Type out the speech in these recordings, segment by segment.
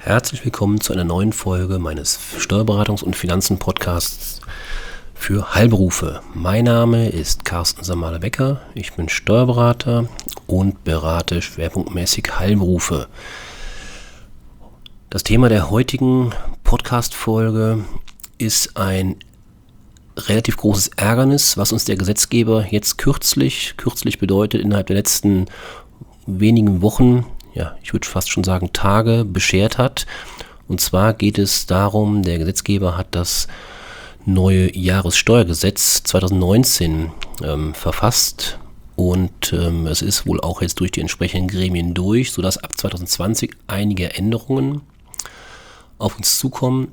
Herzlich willkommen zu einer neuen Folge meines Steuerberatungs- und Finanzen-Podcasts für Heilberufe. Mein Name ist Carsten Samale-Becker, ich bin Steuerberater und berate schwerpunktmäßig Heilberufe. Das Thema der heutigen Podcast-Folge ist ein relativ großes Ärgernis, was uns der Gesetzgeber jetzt kürzlich bedeutet innerhalb der letzten wenigen Wochen, ja, ich würde fast schon sagen Tage, beschert hat. Und zwar geht es darum, der Gesetzgeber hat das neue Jahressteuergesetz 2019 verfasst und es ist wohl auch jetzt durch die entsprechenden Gremien durch, sodass ab 2020 einige Änderungen auf uns zukommen.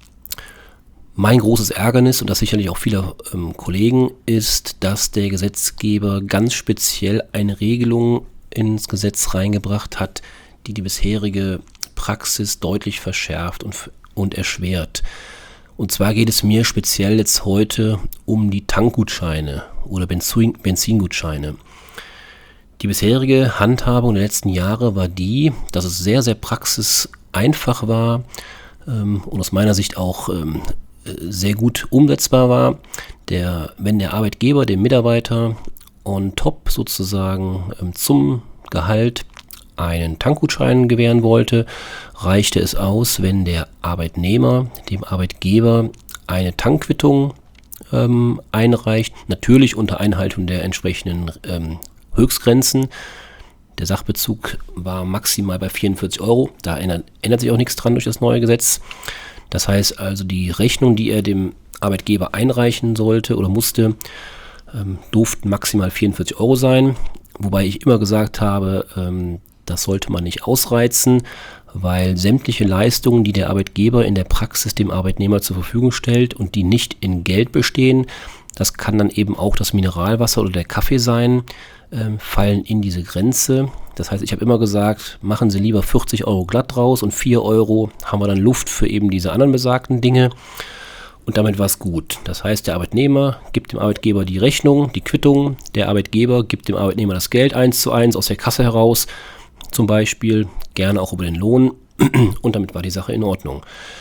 Mein großes Ärgernis, und das sicherlich auch vieler Kollegen, ist, dass der Gesetzgeber ganz speziell eine Regelung ins Gesetz reingebracht hat, die bisherige Praxis deutlich verschärft und erschwert. Und zwar geht es mir speziell jetzt heute um die Tankgutscheine oder Benzingutscheine. Die bisherige Handhabung der letzten Jahre war die, dass es sehr, sehr praxiseinfach war und aus meiner Sicht auch sehr gut umsetzbar war, wenn der Arbeitgeber dem Mitarbeiter on top sozusagen zum Gehalt einen Tankgutschein gewähren wollte, reichte es aus, wenn der Arbeitnehmer dem Arbeitgeber eine Tankquittung einreicht, natürlich unter Einhaltung der entsprechenden Höchstgrenzen. Der Sachbezug war maximal bei 44 Euro, da ändert sich auch nichts dran durch das neue Gesetz. Das heißt also, die Rechnung, die er dem Arbeitgeber einreichen sollte oder musste, durften maximal 44 Euro sein, wobei ich immer gesagt habe, das sollte man nicht ausreizen, weil sämtliche Leistungen, die der Arbeitgeber in der Praxis dem Arbeitnehmer zur Verfügung stellt und die nicht in Geld bestehen, das kann dann eben auch das Mineralwasser oder der Kaffee sein, fallen in diese Grenze. Das heißt, ich habe immer gesagt, machen Sie lieber 40 Euro glatt draus und 4 Euro haben wir dann Luft für eben diese anderen besagten Dinge. Und damit war es gut. Das heißt, der Arbeitnehmer gibt dem Arbeitgeber die Rechnung, die Quittung. Der Arbeitgeber gibt dem Arbeitnehmer das Geld 1:1 aus der Kasse heraus, zum Beispiel, gerne auch über den Lohn. Und damit war die Sache in Ordnung.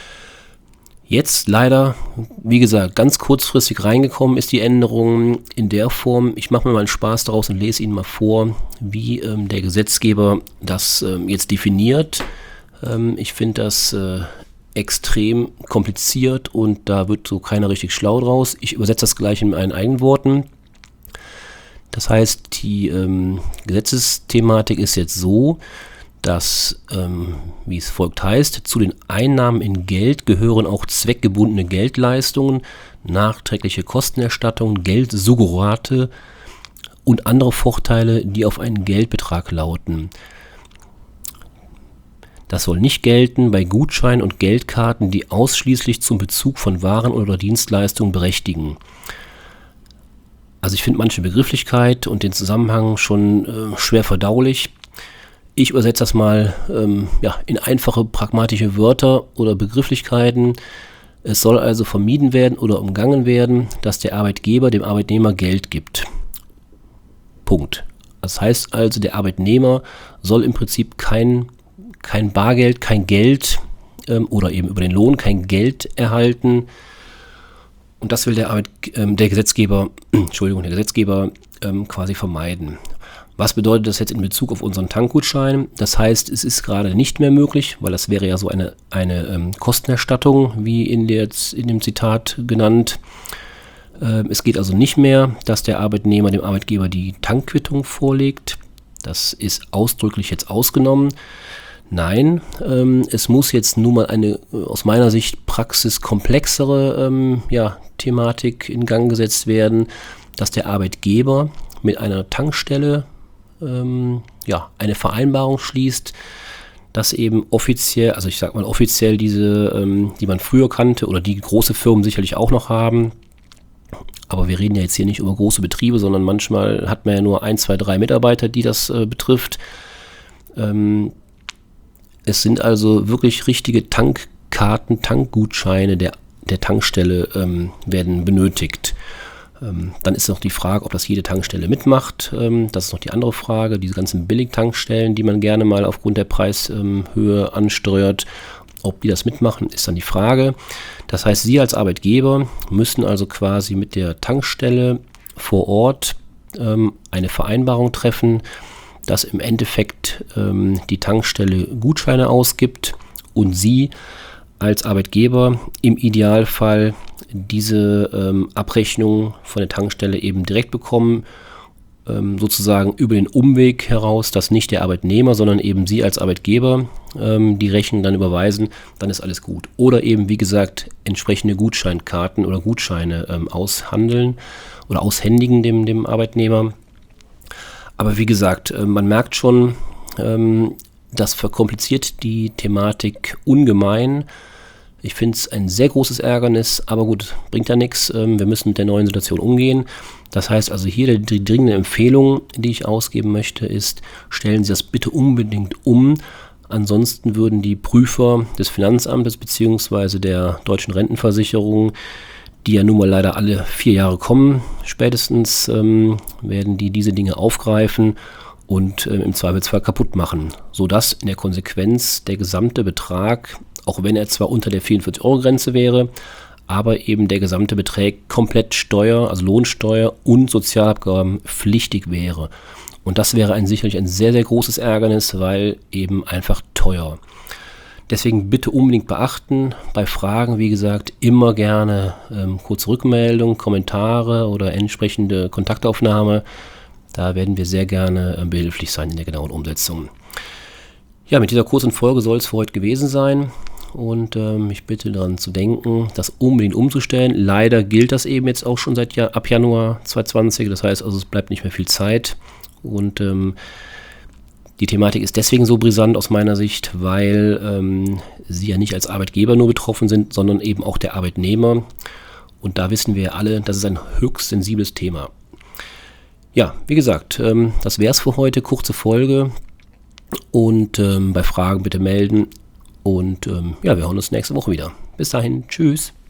Jetzt leider, wie gesagt, ganz kurzfristig reingekommen ist die Änderung in der Form. Ich mache mir mal einen Spaß daraus und lese Ihnen mal vor, wie der Gesetzgeber das jetzt definiert. Ich finde das extrem kompliziert und da wird so keiner richtig schlau draus. Ich übersetze das gleich in meinen eigenen Worten. Das heißt, die Gesetzesthematik ist jetzt so, dass, wie es folgt heißt, zu den Einnahmen in Geld gehören auch zweckgebundene Geldleistungen, nachträgliche Kostenerstattung, Geldsuggerate und andere Vorteile, die auf einen Geldbetrag lauten. Das soll nicht gelten bei Gutscheinen und Geldkarten, die ausschließlich zum Bezug von Waren oder Dienstleistungen berechtigen. Also ich finde manche Begrifflichkeit und den Zusammenhang schon schwer verdaulich. Ich übersetze das mal in einfache, pragmatische Wörter oder Begrifflichkeiten. Es soll also vermieden werden oder umgangen werden, dass der Arbeitgeber dem Arbeitnehmer Geld gibt. Punkt. Das heißt also, der Arbeitnehmer soll im Prinzip kein Bargeld, kein Geld oder eben über den Lohn kein Geld erhalten. Und das will der Gesetzgeber quasi vermeiden. Was bedeutet das jetzt in Bezug auf unseren Tankgutschein? Das heißt, es ist gerade nicht mehr möglich, weil das wäre ja so eine Kostenerstattung, wie in dem Zitat genannt. Es geht also nicht mehr, dass der Arbeitnehmer dem Arbeitgeber die Tankquittung vorlegt. Das ist ausdrücklich jetzt ausgenommen. Nein, es muss jetzt nun mal eine aus meiner Sicht praxiskomplexere Thematik in Gang gesetzt werden, dass der Arbeitgeber mit einer Tankstelle eine Vereinbarung schließt, dass eben offiziell, also ich sag mal offiziell diese, die man früher kannte oder die große Firmen sicherlich auch noch haben, aber wir reden ja jetzt hier nicht über große Betriebe, sondern manchmal hat man ja nur 1, 2, 3 Mitarbeiter, die das betrifft. Es sind also wirklich richtige Tankkarten, Tankgutscheine der Tankstelle werden benötigt. Dann ist noch die Frage, ob das jede Tankstelle mitmacht. Das ist noch die andere Frage. Diese ganzen Billigtankstellen, die man gerne mal aufgrund der Preishöhe ansteuert, Ob die das mitmachen, ist dann die Frage. Das heißt, Sie als Arbeitgeber müssen also quasi mit der Tankstelle vor Ort eine Vereinbarung treffen, dass im Endeffekt die Tankstelle Gutscheine ausgibt und Sie als Arbeitgeber im Idealfall diese Abrechnung von der Tankstelle eben direkt bekommen, sozusagen über den Umweg heraus, dass nicht der Arbeitnehmer, sondern eben Sie als Arbeitgeber die Rechnung dann überweisen, dann ist alles gut. Oder eben, wie gesagt, entsprechende Gutscheinkarten oder Gutscheine aushandeln oder aushändigen dem Arbeitnehmer. Aber wie gesagt, man merkt schon, das verkompliziert die Thematik ungemein. Ich finde es ein sehr großes Ärgernis, aber gut, bringt ja nichts. Wir müssen mit der neuen Situation umgehen. Das heißt also hier die dringende Empfehlung, die ich ausgeben möchte, ist, stellen Sie das bitte unbedingt um. Ansonsten würden die Prüfer des Finanzamtes bzw. der Deutschen Rentenversicherung, die ja nun mal leider alle 4 Jahre kommen, spätestens werden die diese Dinge aufgreifen und im Zweifelsfall kaputt machen, sodass in der Konsequenz der gesamte Betrag, auch wenn er zwar unter der 44-Euro-Grenze wäre, aber eben der gesamte Betrag komplett Steuer, also Lohnsteuer und Sozialabgaben pflichtig wäre. Und das wäre sicherlich ein sehr, sehr großes Ärgernis, weil eben einfach teuer. Deswegen bitte unbedingt beachten, bei Fragen, wie gesagt, immer gerne kurze Rückmeldung, Kommentare oder entsprechende Kontaktaufnahme. Da werden wir sehr gerne behilflich sein in der genauen Umsetzung. Ja, mit dieser kurzen Folge soll es für heute gewesen sein. Und ich bitte daran zu denken, das unbedingt umzustellen. Leider gilt das eben jetzt auch schon ab Januar 2020. Das heißt also, es bleibt nicht mehr viel Zeit. Und die Thematik ist deswegen so brisant aus meiner Sicht, weil Sie ja nicht als Arbeitgeber nur betroffen sind, sondern eben auch der Arbeitnehmer. Und da wissen wir ja alle, das ist ein höchst sensibles Thema. Ja, wie gesagt, das wäre es für heute. Kurze Folge. Und bei Fragen bitte melden. Und ja, wir hören uns nächste Woche wieder. Bis dahin, tschüss.